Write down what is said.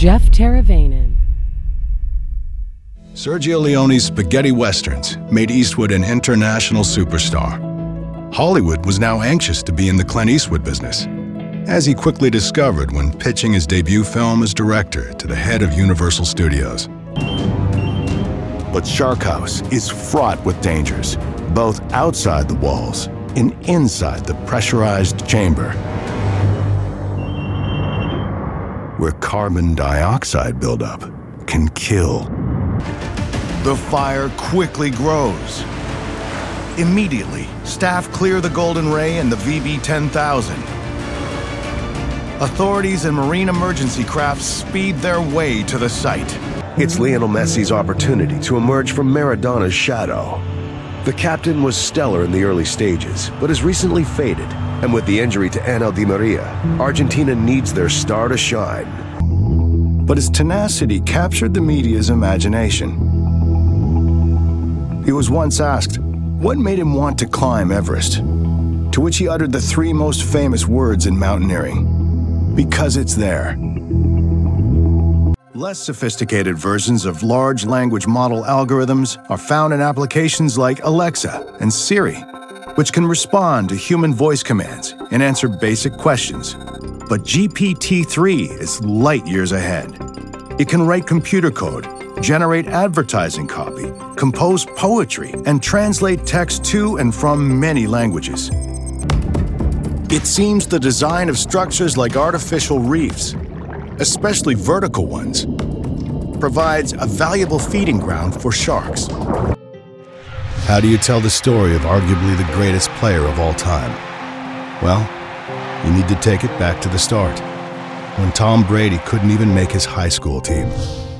Jeff Teravainen. Sergio Leone's spaghetti westerns made Eastwood an international superstar. Hollywood was now anxious to be in the Clint Eastwood business, as he quickly discovered when pitching his debut film as director to the head of Universal Studios. But Shark House is fraught with dangers, both outside the walls and inside the pressurized chamber, where carbon dioxide buildup can kill. The fire quickly grows. Immediately, staff clear the Golden Ray and the VB-10,000. Authorities and marine emergency craft speed their way to the site. It's Lionel Messi's opportunity to emerge from Maradona's shadow. The captain was stellar in the early stages, but has recently faded. And with the injury to Angel Di Maria, Argentina needs their star to shine. But his tenacity captured the media's imagination. He was once asked, what made him want to climb Everest? To which he uttered the three most famous words in mountaineering: because it's there. Less sophisticated versions of large language model algorithms are found in applications like Alexa and Siri, which can respond to human voice commands and answer basic questions. But GPT-3 is light years ahead. It can write computer code, generate advertising copy, compose poetry, and translate text to and from many languages. It seems the design of structures like artificial reefs, especially vertical ones, provides a valuable feeding ground for sharks. How do you tell the story of arguably the greatest player of all time? Well, you need to take it back to the start, when Tom Brady couldn't even make his high school team.